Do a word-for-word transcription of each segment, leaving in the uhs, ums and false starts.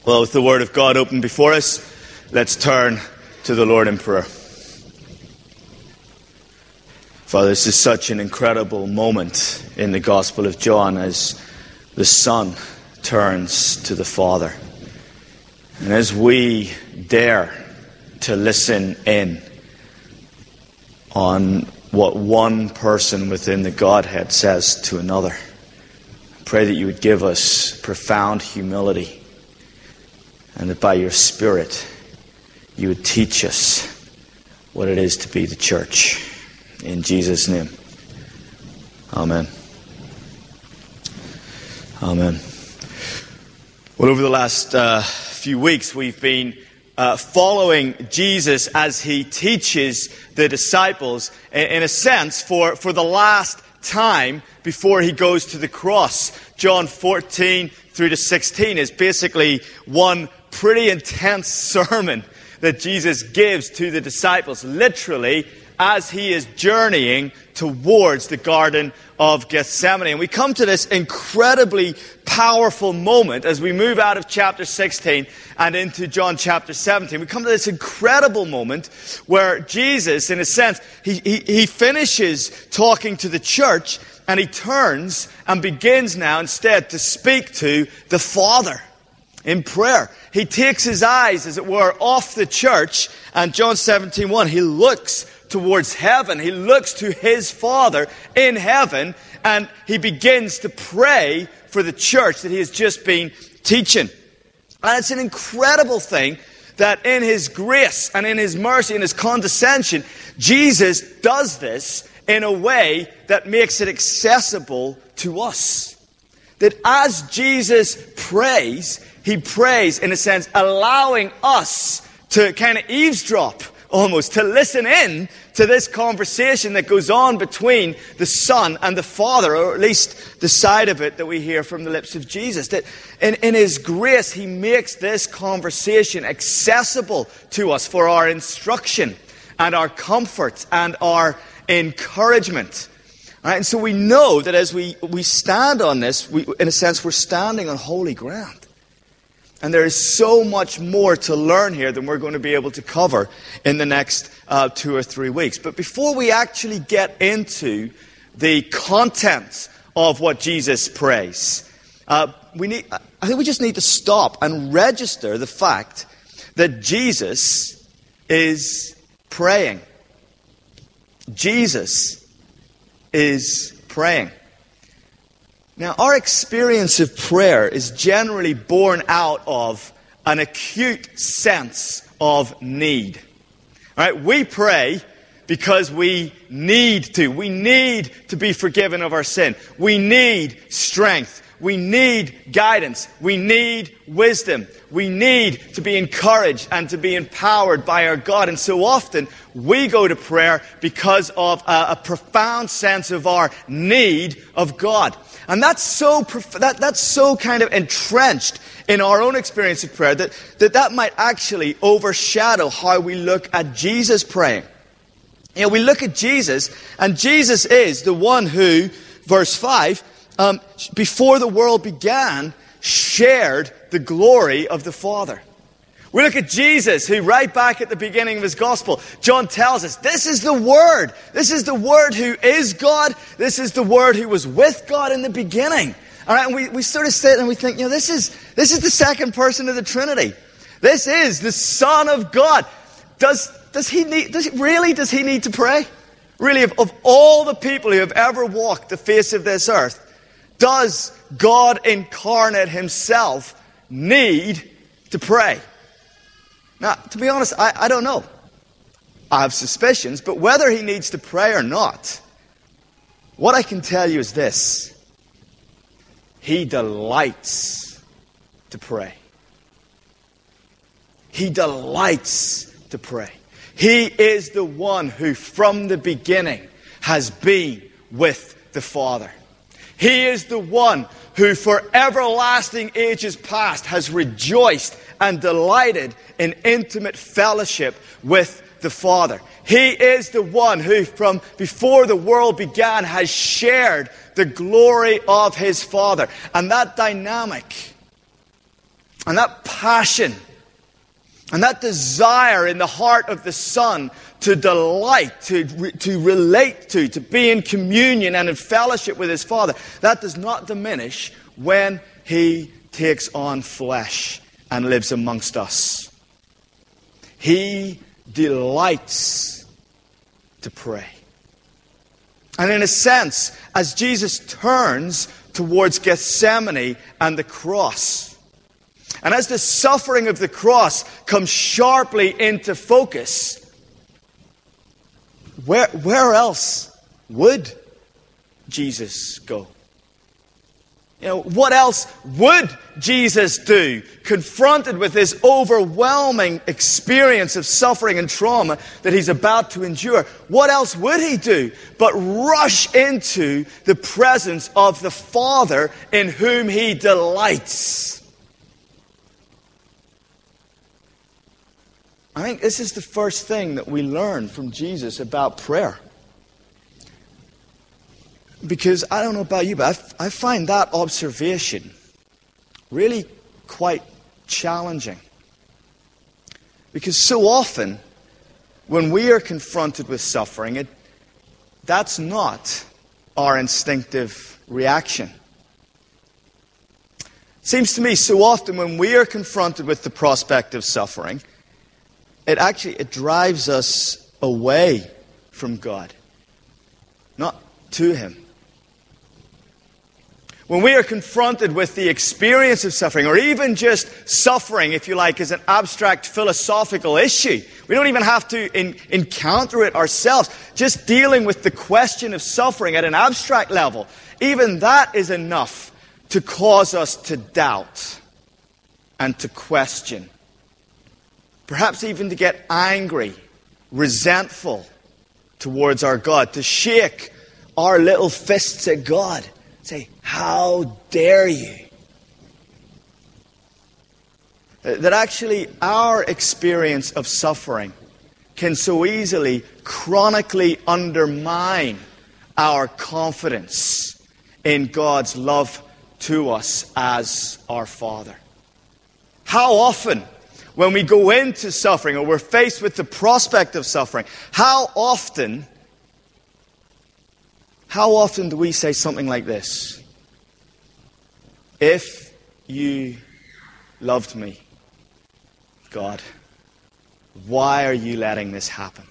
Well, with the Word of God open before us, let's turn to the Lord in prayer. Father, this is such an incredible moment in the Gospel of John as the Son turns to the Father. And as we dare to listen in on what one person within the Godhead says to another, I pray that you would give us profound humility, and that by your Spirit you would teach us what it is to be the church. In Jesus' name. Amen. Amen. Well, over the last uh, few weeks, we've been uh, following Jesus as he teaches the disciples, in, in a sense, for, for the last time before he goes to the cross. John fourteen through to sixteen is basically one pretty intense sermon that Jesus gives to the disciples, literally, as he is journeying towards the Garden of Gethsemane. And we come to this incredibly powerful moment as we move out of chapter sixteen and into John chapter seventeen. We come to this incredible moment where Jesus, in a sense, he, he, he finishes talking to the church and he turns and begins now instead to speak to the Father in prayer. He takes his eyes, as it were, off the church, and John seventeen one, he looks towards heaven. He looks to his Father in heaven, and he begins to pray for the church that he has just been teaching. And it's an incredible thing that in his grace and in his mercy and his condescension, Jesus does this in a way that makes it accessible to us. That as Jesus prays, he prays, in a sense, allowing us to kind of eavesdrop, almost, to listen in to this conversation that goes on between the Son and the Father, or at least the side of it that we hear from the lips of Jesus. That in, in his grace, he makes this conversation accessible to us for our instruction and our comfort and our encouragement. Right? And so we know that as we, we stand on this, we, in a sense, we're standing on holy ground. And there is so much more to learn here than we're going to be able to cover in the next uh, two or three weeks. But before we actually get into the content of what Jesus prays, uh, we need, I think we just need to stop and register the fact that Jesus is praying. Jesus is praying. Now, our experience of prayer is generally born out of an acute sense of need. All right, we pray because we need to. We need to be forgiven of our sin. We need strength. We need guidance. We need wisdom. We need to be encouraged and to be empowered by our God. And so often we go to prayer because of a, a profound sense of our need of God. And that's so that, that's so kind of entrenched in our own experience of prayer that, that that might actually overshadow how we look at Jesus praying. You know, we look at Jesus, and Jesus is the one who, verse five, um, before the world began, shared the glory of the Father. We look at Jesus, who right back at the beginning of his gospel, John tells us, this is the Word. This is the Word who is God. This is the Word who was with God in the beginning. All right, and we, we sort of sit and we think, you know, this is this is the second person of the Trinity. This is the Son of God. Does does he need? Does he, really? Does he need to pray? Really, of, of all the people who have ever walked the face of this earth, does God incarnate himself need to pray? Now, to be honest, I, I don't know. I have suspicions, but whether he needs to pray or not, what I can tell you is this. He delights to pray. He delights to pray. He is the one who from the beginning has been with the Father. He is the one who for everlasting ages past has rejoiced and delighted in intimate fellowship with the Father. He is the one who from before the world began has shared the glory of his Father. And that dynamic And that passion and that desire in the heart of the Son to delight, to, to relate to, to be in communion and in fellowship with his Father, that does not diminish when he takes on flesh and lives amongst us. He delights to pray. And in a sense, as Jesus turns towards Gethsemane and the cross, and as the suffering of the cross comes sharply into focus, where, where else would Jesus go? You know, what else would Jesus do, confronted with this overwhelming experience of suffering and trauma that he's about to endure? What else would he do but rush into the presence of the Father in whom he delights? I think this is the first thing that we learn from Jesus about prayer. Because I don't know about you, but I, I find that observation really quite challenging. Because so often, when we are confronted with suffering, it, that's not our instinctive reaction. It seems to me so often when we are confronted with the prospect of suffering, it actually it drives us away from God, not to him. When we are confronted with the experience of suffering, or even just suffering, if you like, as an abstract philosophical issue, we don't even have to in, encounter it ourselves. Just dealing with the question of suffering at an abstract level, even that is enough to cause us to doubt and to question. Perhaps even to get angry, resentful towards our God, to shake our little fists at God. Say, how dare you? That actually our experience of suffering can so easily chronically undermine our confidence in God's love to us as our Father. How often, when we go into suffering or we're faced with the prospect of suffering, how often How often do we say something like this? If you loved me, God, why are you letting this happen?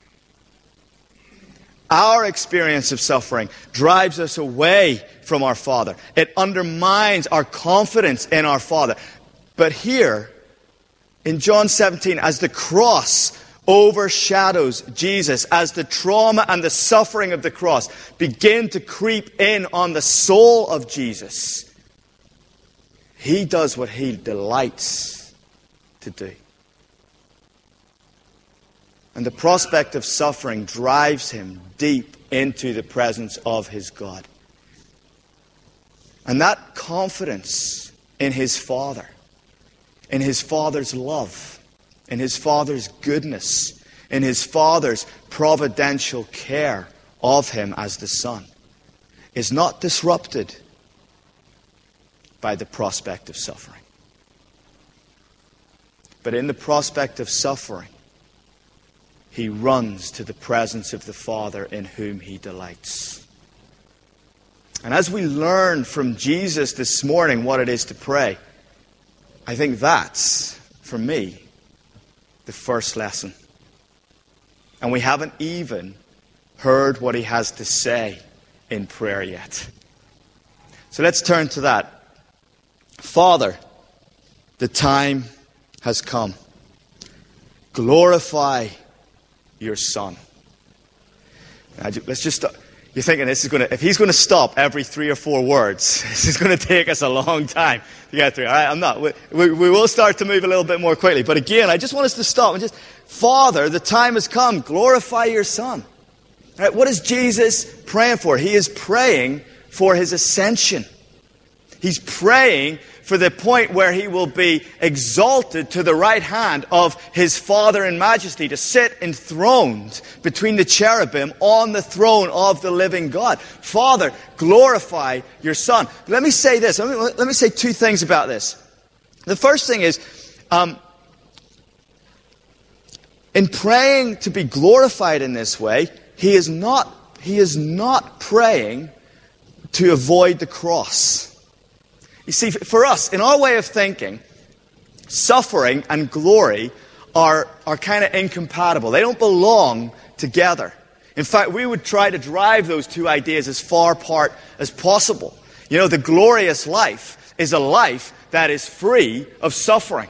Our experience of suffering drives us away from our Father. It undermines our confidence in our Father. But here, in John seventeen, as the cross overshadows Jesus, as the trauma and the suffering of the cross begin to creep in on the soul of Jesus, he does what he delights to do. And the prospect of suffering drives him deep into the presence of his God. And that confidence in his Father, in his Father's love, in his Father's goodness, in his Father's providential care of him as the Son, is not disrupted by the prospect of suffering. But in the prospect of suffering, he runs to the presence of the Father in whom he delights. And as we learn from Jesus this morning what it is to pray, I think that's, for me, the first lesson. And we haven't even heard what he has to say in prayer yet. So let's turn to that. Father, the time has come. Glorify your Son. Now, let's just stop. You're thinking this is going to, if he's going to stop every three or four words, this is going to take us a long time to get through. All right, I'm not. We, we, we will start to move a little bit more quickly. But again, I just want us to stop and just, Father, the time has come. Glorify your Son. All right, what is Jesus praying for? He is praying for his ascension. He's praying for the point where he will be exalted to the right hand of his Father in majesty, to sit enthroned between the cherubim on the throne of the living God. Father, glorify your Son. Let me say this. Let me, let me say two things about this. The first thing is, um, in praying to be glorified in this way, he is not, he is not praying to avoid the cross. You see, for us, in our way of thinking, suffering and glory are, are kind of incompatible. They don't belong together. In fact, we would try to drive those two ideas as far apart as possible. You know, the glorious life is a life that is free of suffering.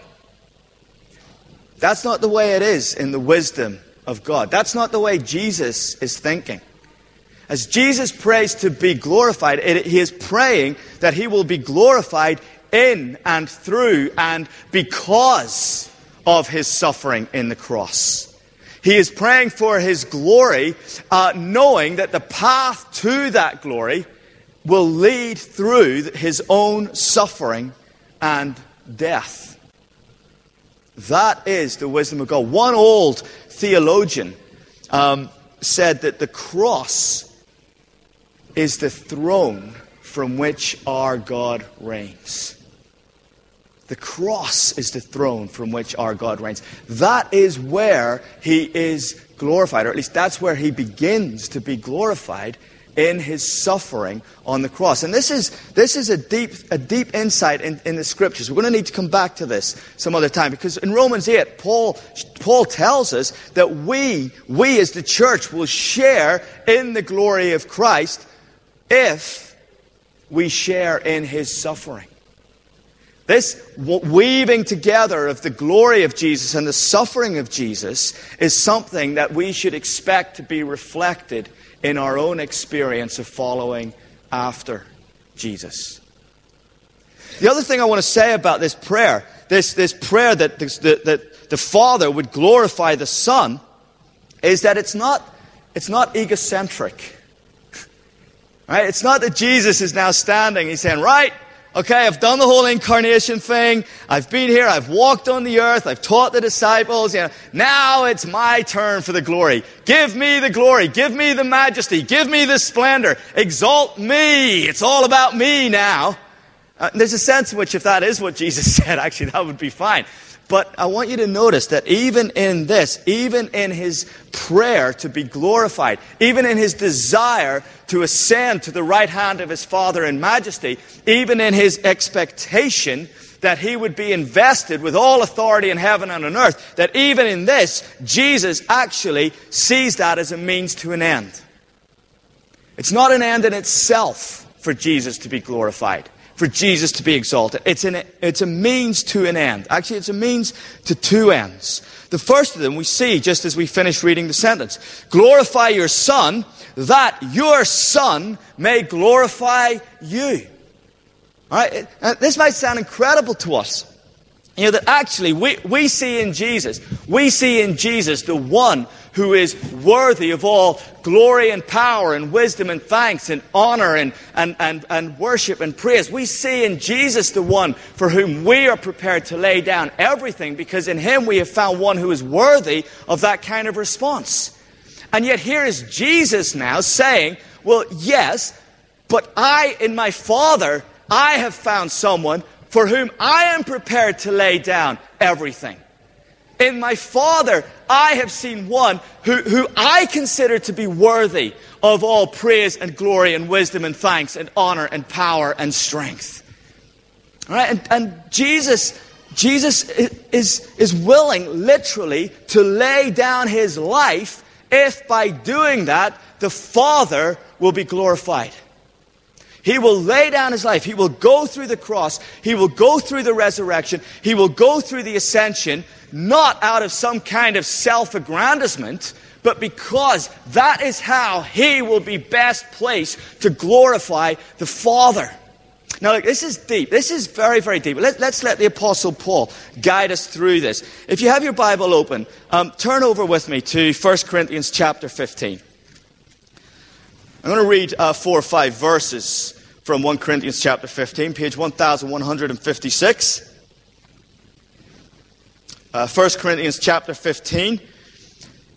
That's not the way it is in the wisdom of God. That's not the way Jesus is thinking. As Jesus prays to be glorified, it, he is praying that he will be glorified in and through and because of his suffering in the cross. He is praying for his glory, uh, knowing that the path to that glory will lead through his own suffering and death. That is the wisdom of God. One old theologian um, said that the cross is the throne from which our God reigns. The cross is the throne from which our God reigns. That is where he is glorified, or at least that's where he begins to be glorified, in his suffering on the cross. And this is this is a deep a deep insight in, in the Scriptures. We're going to need to come back to this some other time, because in Romans eight, Paul Paul tells us that we, we as the church will share in the glory of Christ if we share in his suffering. This weaving together of the glory of Jesus and the suffering of Jesus is something that we should expect to be reflected in our own experience of following after Jesus. The other thing I want to say about this prayer, this, this prayer that the, that the Father would glorify the Son, is that it's not, it's not egocentric. Right? It's not that Jesus is now standing, he's saying, right, okay, I've done the whole incarnation thing. I've been here. I've walked on the earth. I've taught the disciples. You know, now it's my turn for the glory. Give me the glory. Give me the majesty. Give me the splendor. Exalt me. It's all about me now. Uh, there's a sense in which if that is what Jesus said, actually, that would be fine. But I want you to notice that even in this, even in his prayer to be glorified, even in his desire to ascend to the right hand of his Father in majesty, even in his expectation that he would be invested with all authority in heaven and on earth, that even in this, Jesus actually sees that as a means to an end. It's not an end in itself for Jesus to be glorified, for Jesus to be exalted. It's, an, it's a means to an end. Actually, it's a means to two ends. The first of them we see just as we finish reading the sentence. Glorify your Son, that your Son may glorify you. All right? And this might sound incredible to us. You know, that actually we, we see in Jesus, we see in Jesus the one who is worthy of all glory and power and wisdom and thanks and honor and, and, and, and worship and praise. We see in Jesus the one for whom we are prepared to lay down everything, because in him we have found one who is worthy of that kind of response. And yet here is Jesus now saying, well, yes, but I, in my Father, I have found someone for whom I am prepared to lay down everything. In my Father, I have seen one who, who I consider to be worthy of all praise and glory and wisdom and thanks and honor and power and strength. All right? And, and Jesus, Jesus is, is willing, literally, to lay down his life if by doing that, the Father will be glorified. He will lay down his life. He will go through the cross. He will go through the resurrection. He will go through the ascension, not out of some kind of self-aggrandizement, but because that is how he will be best placed to glorify the Father. Now, look, this is deep. This is very, very deep. Let, let's let the Apostle Paul guide us through this. If you have your Bible open, um, turn over with me to First Corinthians chapter fifteen. I'm going to read uh, four or five verses from First Corinthians chapter fifteen, page one thousand one hundred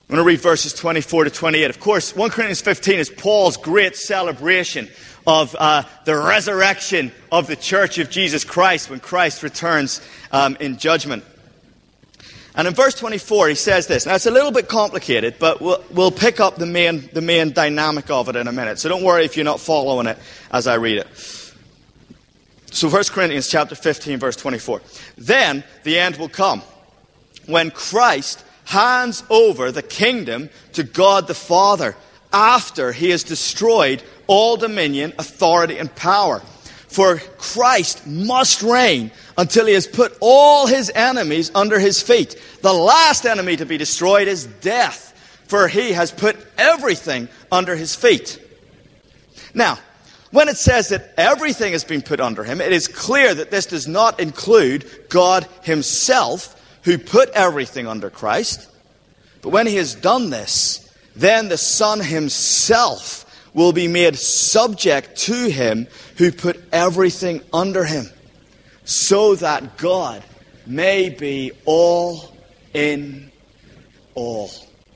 I'm going to read verses twenty-four to twenty-eight. Of course, First Corinthians fifteen is Paul's great celebration of uh, the resurrection of the church of Jesus Christ when Christ returns um, in judgment. And in verse twenty-four, he says this. Now, it's a little bit complicated, but we'll, we'll pick up the main, the main dynamic of it in a minute. So don't worry if you're not following it as I read it. So First Corinthians chapter fifteen, verse twenty-four. Then the end will come when Christ hands over the kingdom to God the Father after he has destroyed all dominion, authority, and power. For Christ must reign until he has put all his enemies under his feet. The last enemy to be destroyed is death, for he has put everything under his feet. Now, when it says that everything has been put under him, it is clear that this does not include God himself, who put everything under Christ. But when he has done this, then the Son himself will be made subject to him who put everything under him, so that God may be all in all.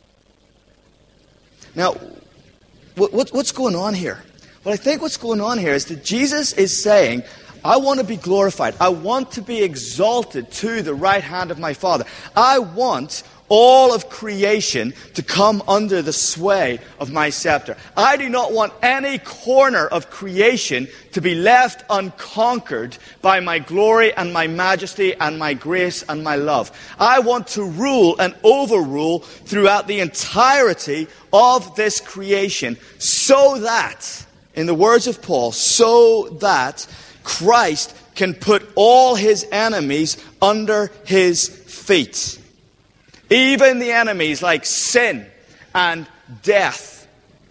Now, what's going on here? Well, I think what's going on here is that Jesus is saying, I want to be glorified. I want to be exalted to the right hand of my Father. I want all of creation to come under the sway of my scepter. I do not want any corner of creation to be left unconquered by my glory and my majesty and my grace and my love. I want to rule and overrule throughout the entirety of this creation, so that, in the words of Paul, so that Christ can put all his enemies under his feet. Even the enemies like sin and death.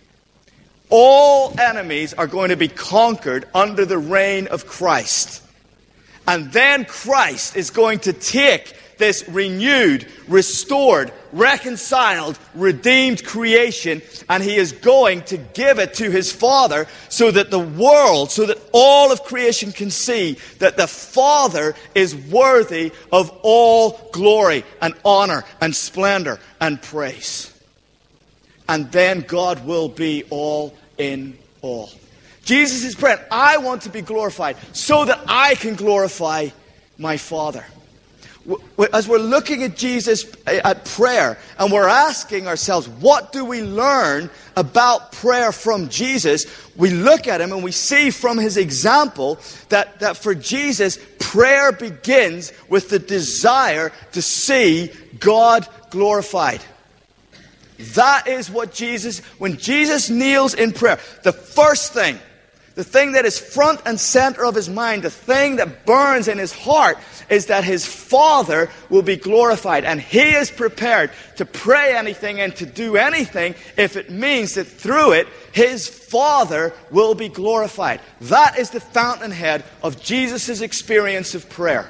All enemies are going to be conquered under the reign of Christ. And then Christ is going to take this renewed, restored, reconciled, redeemed creation, and he is going to give it to his Father so that the world, so that all of creation can see that the Father is worthy of all glory and honor and splendor and praise. And then God will be all in all. Jesus is praying, I want to be glorified so that I can glorify my Father. As we're looking at Jesus at prayer and we're asking ourselves, what do we learn about prayer from Jesus? We look at him and we see from his example that, that for Jesus, prayer begins with the desire to see God glorified. That is what Jesus, when Jesus kneels in prayer, the first thing, the thing that is front and center of his mind, the thing that burns in his heart, is that his Father will be glorified. And he is prepared to pray anything and to do anything if it means that through it, his Father will be glorified. That is the fountainhead of Jesus' experience of prayer.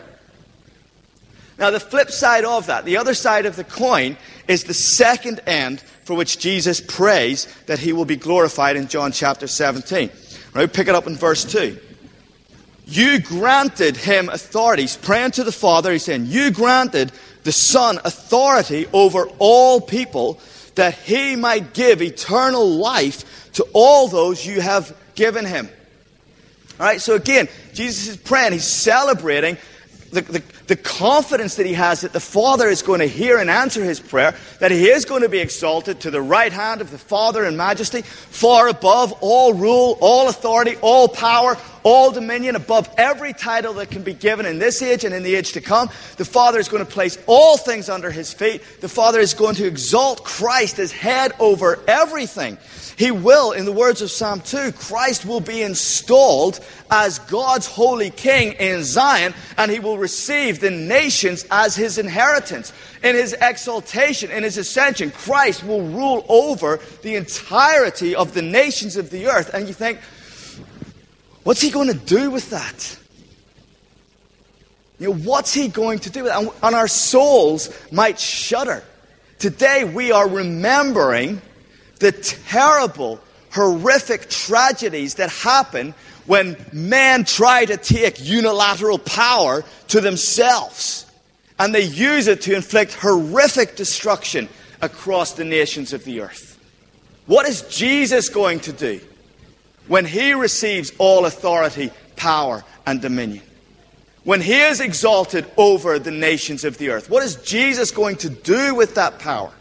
Now, the flip side of that, the other side of the coin, is the second end for which Jesus prays that he will be glorified in John chapter seventeen. Right, pick it up in verse two. You granted him authority. He's praying to the Father. He's saying, you granted the Son authority over all people, that he might give eternal life to all those you have given him. All right, so again, Jesus is praying. He's celebrating the, the, the confidence that he has that the Father is going to hear and answer his prayer, that he is going to be exalted to the right hand of the Father in majesty, far above all rule, all authority, all power, all dominion, above every title that can be given in this age and in the age to come. The Father is going to place all things under his feet. The Father is going to exalt Christ as head over everything. He will, in the words of Psalm two, Christ will be installed as God's holy king in Zion, and he will receive the nations as his inheritance. In his exaltation, in his ascension, Christ will rule over the entirety of the nations of the earth. And you think, what's he going to do with that? You know, what's he going to do with that? And our souls might shudder. Today we are remembering the terrible, horrific tragedies that happen when men try to take unilateral power to themselves. And they use it to inflict horrific destruction across the nations of the earth? What is Jesus going to do when he receives all authority, power, and dominion? When he is exalted over the nations of the earth, what is Jesus going to do with that power?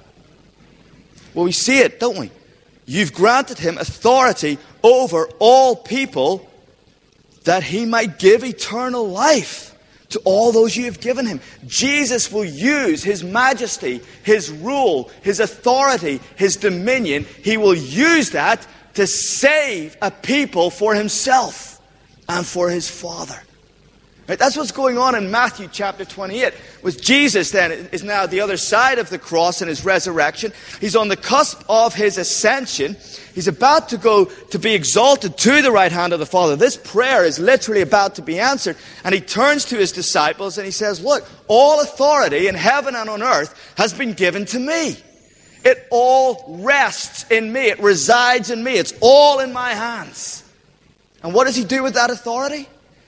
Well, we see it, don't we? You've granted him authority over all people, that he might give eternal life to all those you have given him. Jesus will use his majesty, his rule, his authority, his dominion. He will use that to save a people for himself and for his Father. Right? That's what's going on in Matthew chapter twenty-eight. With Jesus then is now the other side of the cross and his resurrection. He's on the cusp of his ascension. He's about to go to be exalted to the right hand of the Father. This prayer is literally about to be answered. And he turns to his disciples and he says, look, all authority in heaven and on earth has been given to me. It all rests in me. It resides in me. It's all in my hands. And what does he do with that authority?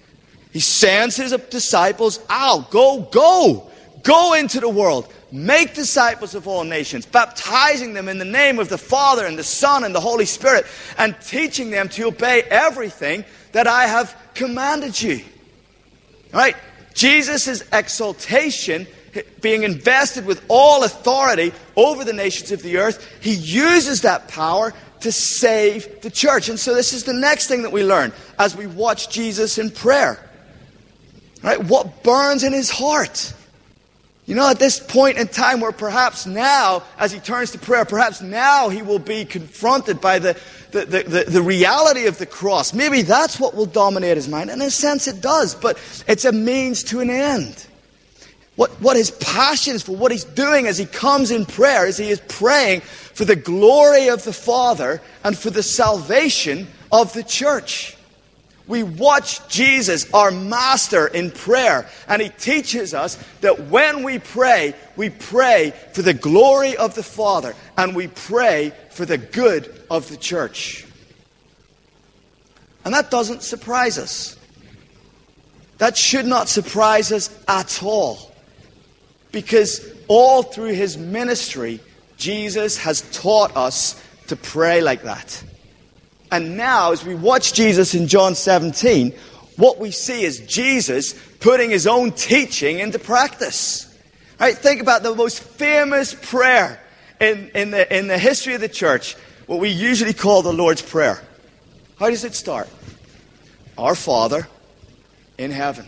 He sends his disciples out. Go, go. Go into the world. Make disciples of all nations, baptizing them in the name of the Father and the Son and the Holy Spirit, and teaching them to obey everything that I have commanded you. All right? Jesus' exaltation, being invested with all authority over the nations of the earth, he uses that power to save the church. And so this is the next thing that we learn as we watch Jesus in prayer. Right? What burns in his heart? You know, at this point in time where perhaps now, as he turns to prayer, perhaps now he will be confronted by the, the, the, the, the reality of the cross. Maybe that's what will dominate his mind. In a sense it does, but it's a means to an end. What, what his passion is for, what he's doing as he comes in prayer, is he is praying for the glory of the Father and for the salvation of the church. We watch Jesus, our master, in prayer, and he teaches us that when we pray, we pray for the glory of the Father, and we pray for the good of the church. And that doesn't surprise us. That should not surprise us at all. Because all through his ministry, Jesus has taught us to pray like that. And now, as we watch Jesus in John seventeen, what we see is Jesus putting his own teaching into practice. Right? Think about the most famous prayer in, in, the, in the history of the church, what we usually call the Lord's Prayer. How does it start? Our Father in heaven.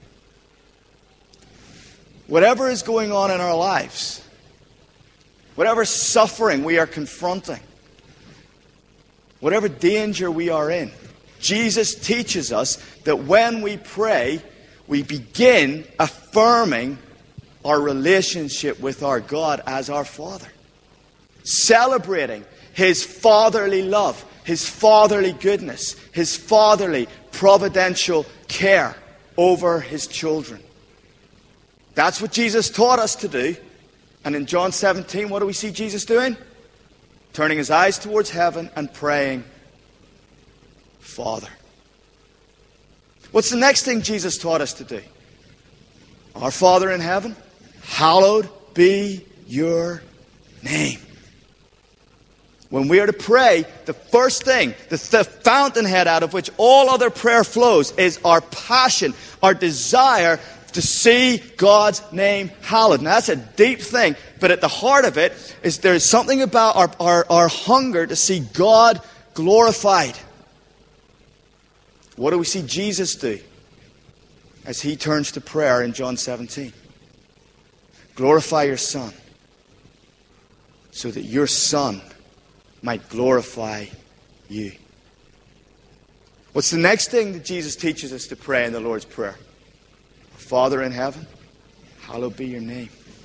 Whatever is going on in our lives, whatever suffering we are confronting, whatever danger we are in, Jesus teaches us that when we pray, we begin affirming our relationship with our God as our Father. Celebrating his fatherly love, his fatherly goodness, his fatherly providential care over his children. That's what Jesus taught us to do. And in John seventeen, what do we see Jesus doing? Turning his eyes towards heaven and praying, Father. What's the next thing Jesus taught us to do? Our Father in heaven, hallowed be your name. When we are to pray, the first thing, the, the fountainhead out of which all other prayer flows, is our passion, our desire to see God's name hallowed. Now that's a deep thing, but at the heart of it is there's something about our, our, our hunger to see God glorified. What do we see Jesus do as he turns to prayer in John seventeen? Glorify your Son, so that your Son might glorify you. What's the next thing that Jesus teaches us to pray in the Lord's Prayer? Father in heaven, hallowed be your name.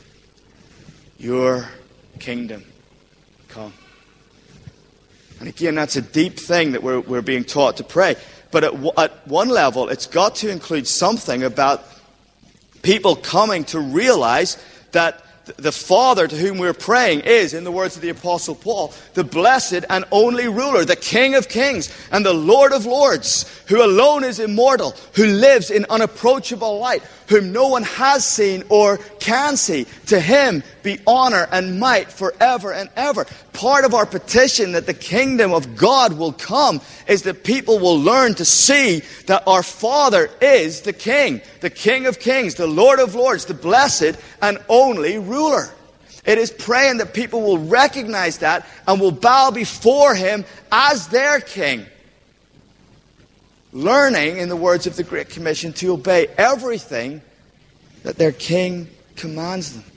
Your kingdom come. And again, that's a deep thing that we're, we're being taught to pray. But at, w- at one level, it's got to include something about people coming to realize that the Father to whom we're praying is, in the words of the Apostle Paul, the blessed and only ruler, the King of kings and the Lord of lords, who alone is immortal, who lives in unapproachable light, whom no one has seen or can see. To him be honor and might forever and ever. Part of our petition that the kingdom of God will come is that people will learn to see that our Father is the King, the King of kings, the Lord of lords, the blessed and only ruler. It is praying that people will recognize that and will bow before him as their king. Learning, in the words of the Great Commission, to obey everything that their king commands them.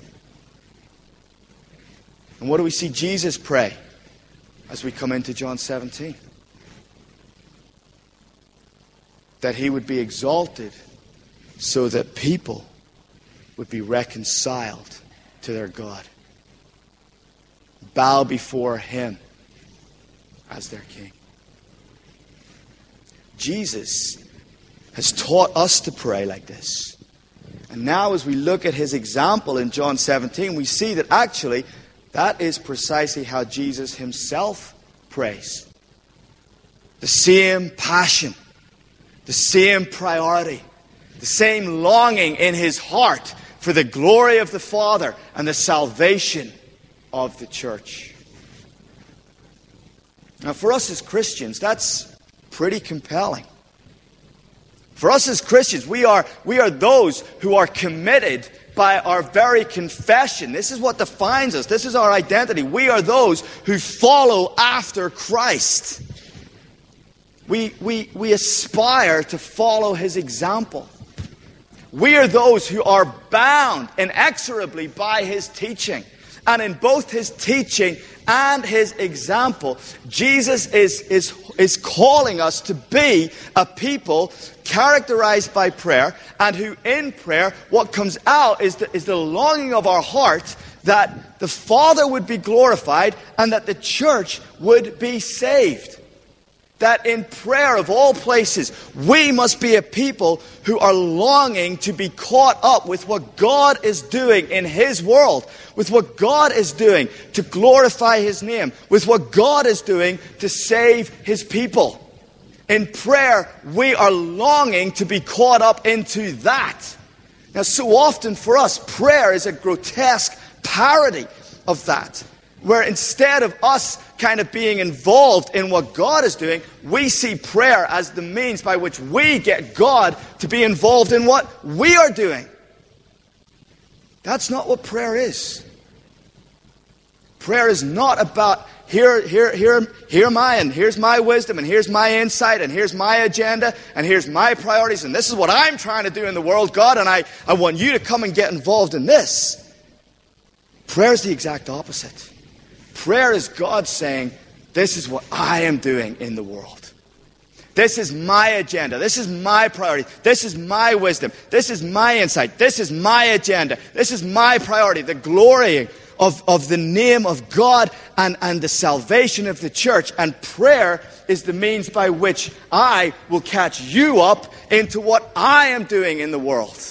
And what do we see Jesus pray as we come into John seventeen? That he would be exalted so that people would be reconciled to their God. Bow before him as their king. Jesus has taught us to pray like this. And now as we look at his example in John seventeen, we see that actually that is precisely how Jesus himself prays. The same passion, the same priority, the same longing in his heart for the glory of the Father and the salvation of the church. Now for us as Christians, that's pretty compelling. For us as Christians, we are, we are those who are committed by our very confession. This is what defines us. This is our identity. We are those who follow after Christ. We, we, we aspire to follow his example. We are those who are bound inexorably by his teaching. And in both his teaching and his example, Jesus is, is, is calling us to be a people characterized by prayer, and who in prayer, what comes out is the, is the longing of our heart that the Father would be glorified and that the church would be saved. That in prayer of all places, we must be a people who are longing to be caught up with what God is doing in his world, with what God is doing to glorify his name, with what God is doing to save his people. In prayer, we are longing to be caught up into that. Now, so often for us, prayer is a grotesque parody of that, where instead of us kind of being involved in what God is doing, we see prayer as the means by which we get God to be involved in what we are doing. That's not what prayer is. Prayer is not about here, here, here, here am I, and here's my wisdom, and here's my insight, and here's my agenda, and here's my priorities, and this is what I'm trying to do in the world, God, and I, I want you to come and get involved in this. Prayer is the exact opposite. Prayer is God saying, this is what I am doing in the world. This is my agenda. This is my priority. This is my wisdom. This is my insight. This is my agenda. This is my priority. The glory of, of the name of God and, and the salvation of the church. And prayer is the means by which I will catch you up into what I am doing in the world.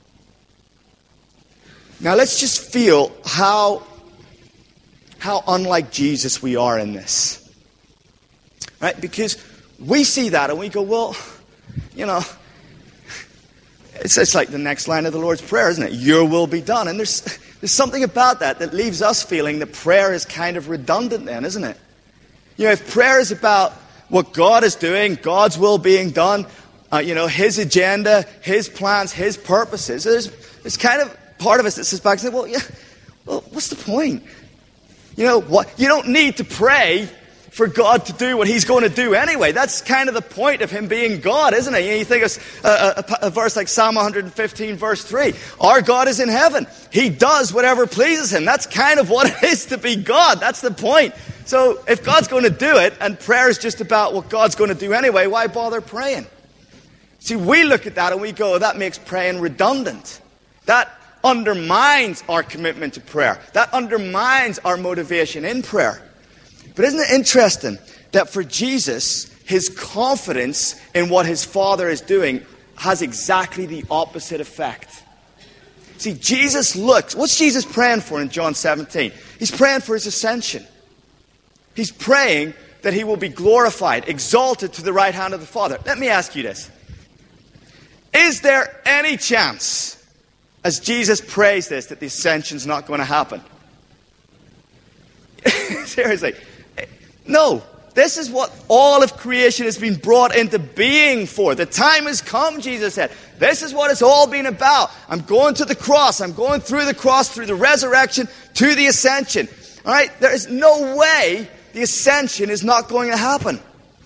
Now let's just feel how... how unlike Jesus we are in this. Right? Because we see that and we go, well, you know, it's, it's like the next line of the Lord's Prayer, isn't it? Your will be done. And there's, there's something about that that leaves us feeling that prayer is kind of redundant then, isn't it? You know, if prayer is about what God is doing, God's will being done, uh, you know, his agenda, his plans, his purposes, there's, there's kind of part of us that sits back and says, well, yeah, well, what's the point? You know what? You don't need to pray for God to do what he's going to do anyway. That's kind of the point of him being God, isn't it? You know, you think of a, a, a verse like Psalm one fifteen, verse three. Our God is in heaven. He does whatever pleases him. That's kind of what it is to be God. That's the point. So if God's going to do it, and prayer is just about what God's going to do anyway, why bother praying? See, we look at that and we go, oh, that makes praying redundant. That undermines our commitment to prayer. That undermines our motivation in prayer. But isn't it interesting that for Jesus, his confidence in what his Father is doing has exactly the opposite effect. See, Jesus looks, what's Jesus praying for in John seventeen? He's praying for his ascension. He's praying that he will be glorified, exalted to the right hand of the Father. Let me ask you this. Is there any chance, as Jesus prays this, that the ascension's not going to happen? Seriously. No. This is what all of creation has been brought into being for. The time has come, Jesus said. This is what it's all been about. I'm going to the cross. I'm going through the cross, through the resurrection, to the ascension. All right? There is no way the ascension is not going to happen.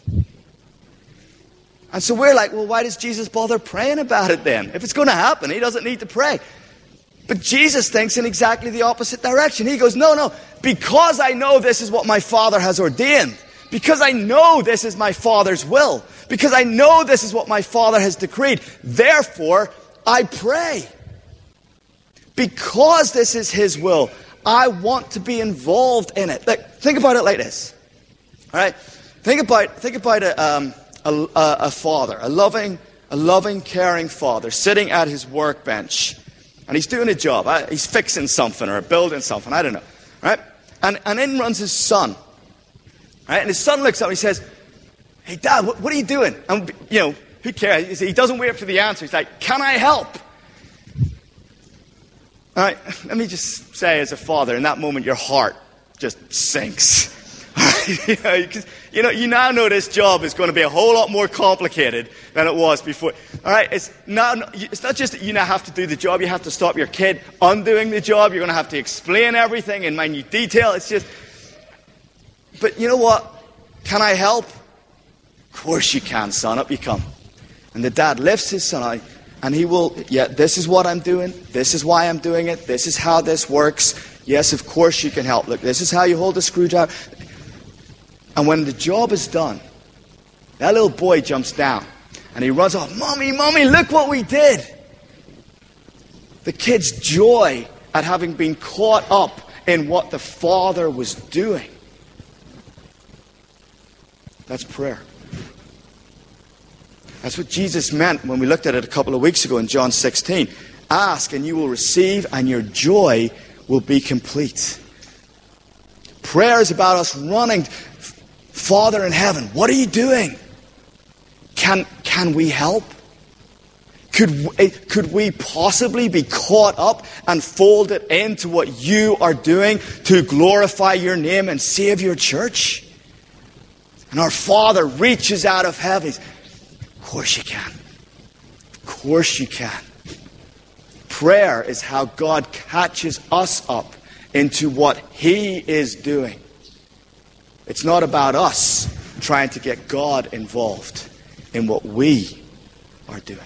And so we're like, well, why does Jesus bother praying about it then? If it's going to happen, he doesn't need to pray. But Jesus thinks in exactly the opposite direction. He goes, no, no, because I know this is what my Father has ordained. Because I know this is my Father's will. Because I know this is what my Father has decreed. Therefore, I pray. Because this is his will, I want to be involved in it. Like, think about it like this. All right? Think about, think about a, um, a, a father, a loving, a loving, caring father sitting at his workbench. And he's doing a job. Right? He's fixing something or building something. I don't know. Right? And, and in runs his son. Right? And his son looks up and he says, hey, Dad, what, what are you doing? And, you know, who cares? He doesn't wait for the answer. He's like, can I help? All right, let me just say as a father, in that moment, your heart just sinks. you, know, you know, you now know this job is going to be a whole lot more complicated than it was before. All right, it's not, it's not just that you now have to do the job. You have to stop your kid undoing the job. You're going to have to explain everything in minute detail. It's just... But you know what? Can I help? Of course you can, son. Up you come. And the dad lifts his son out, and he will, yeah, this is what I'm doing. This is why I'm doing it. This is how this works. Yes, of course you can help. Look, this is how you hold the screwdriver. And when the job is done, that little boy jumps down, and he runs off. Mommy, Mommy, look what we did. The kid's joy at having been caught up in what the father was doing. That's prayer. That's what Jesus meant when we looked at it a couple of weeks ago in John sixteen. Ask and you will receive and your joy will be complete. Prayer is about us running. Father in heaven, what are you doing? Can, can we help? Could, could we possibly be caught up and folded into what you are doing to glorify your name and save your church? And our Father reaches out of heaven. Of course you can. Of course you can. Prayer is how God catches us up into what he is doing. It's not about us trying to get God involved in what we are doing.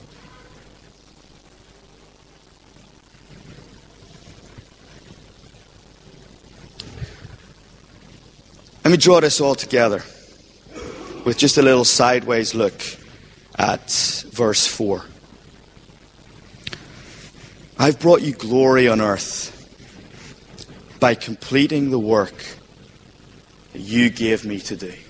Let me draw this all together with just a little sideways look at verse four. I've brought you glory on earth by completing the work that you gave me to do.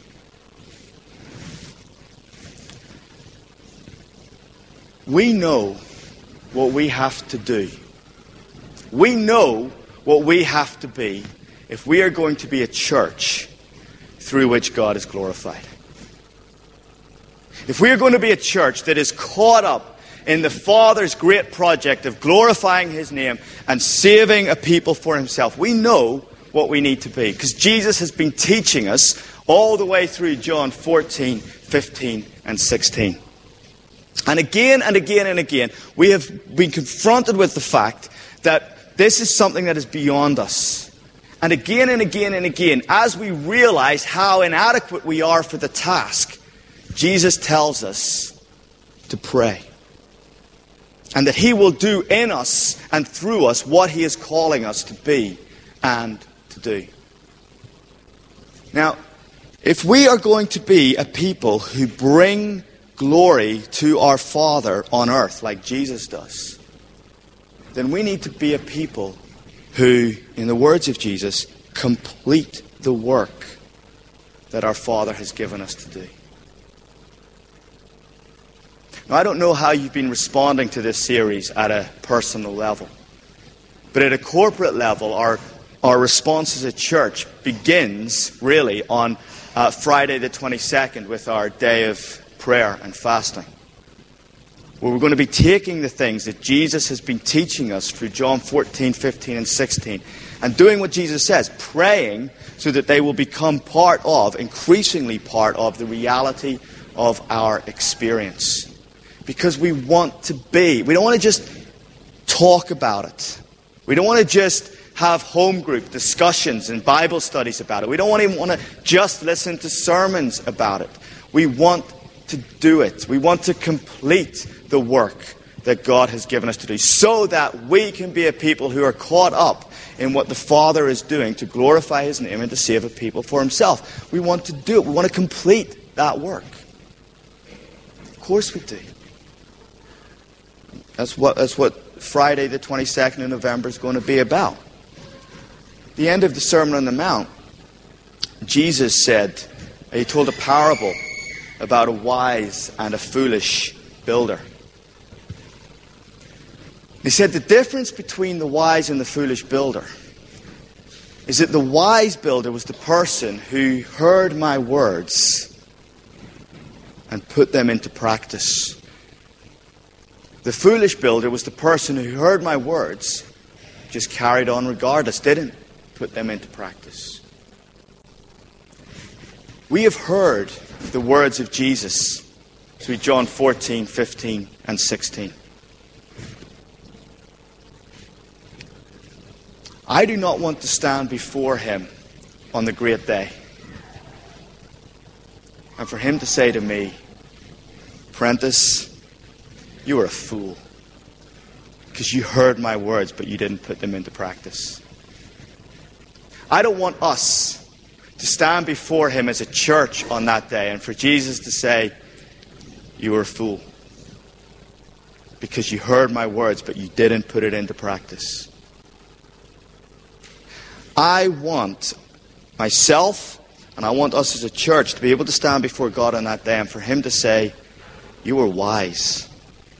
We know what we have to do. We know what we have to be if we are going to be a church through which God is glorified. If we are going to be a church that is caught up in the Father's great project of glorifying his name and saving a people for himself, we know what we need to be. Because Jesus has been teaching us all the way through John fourteen, fifteen, and sixteen. And again and again and again, we have been confronted with the fact that this is something that is beyond us. And again and again and again, as we realize how inadequate we are for the task, Jesus tells us to pray. And that he will do in us and through us what he is calling us to be and to do. Now, if we are going to be a people who bring glory to our Father on earth like Jesus does, then we need to be a people who, in the words of Jesus, complete the work that our Father has given us to do. Now, I don't know how you've been responding to this series at a personal level. But at a corporate level, our, our response as a church begins, really, on uh, Friday the twenty-second with our day of prayer and fasting. where we're going to be taking the things that Jesus has been teaching us through John fourteen, fifteen, and sixteen, and doing what Jesus says, praying so that they will become part of, increasingly part of, the reality of our experience. Because we want to be, we don't want to just talk about it. We don't want to just have home group discussions and Bible studies about it. We don't even want to just listen to sermons about it. We want to do it. We want to complete the work that God has given us to do, so that we can be a people who are caught up in what the Father is doing to glorify His name and to save a people for Himself. We want to do it. We want to complete that work. Of course we do. That's what, that's what Friday the twenty-second of November is going to be about. At the end of the Sermon on the Mount, Jesus said, He told a parable about a wise and a foolish builder. He said the difference between the wise and the foolish builder is that the wise builder was the person who heard my words and put them into practice. The foolish builder was the person who heard my words, just carried on regardless, didn't put them into practice. We have heard the words of Jesus through John fourteen, fifteen, and sixteen. I do not want to stand before Him on the great day and for Him to say to me, "Apprentice, you are a fool because you heard my words but you didn't put them into practice." I don't want us to stand before Him as a church on that day and for Jesus to say, "You are a fool because you heard my words but you didn't put it into practice." I want myself and I want us as a church to be able to stand before God on that day and for Him to say, "You were wise.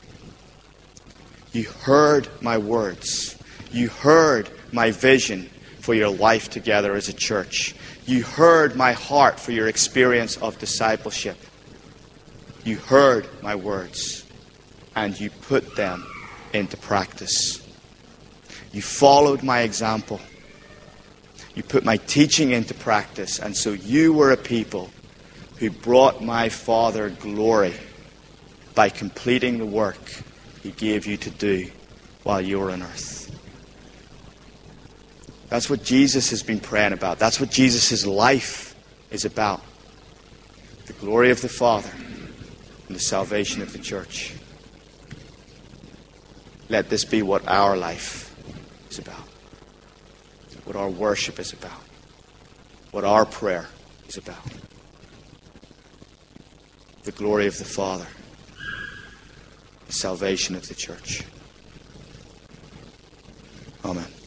You heard my words. You heard my vision for your life together as a church. You heard my heart for your experience of discipleship. You heard my words and you put them into practice. You followed my example. You put my teaching into practice, and so you were a people who brought my Father glory by completing the work He gave you to do while you were on earth." That's what Jesus has been praying about. That's what Jesus' life is about. The glory of the Father and the salvation of the church. Let this be what our life is about. What our worship is about. What our prayer is about. The glory of the Father. The salvation of the church. Amen.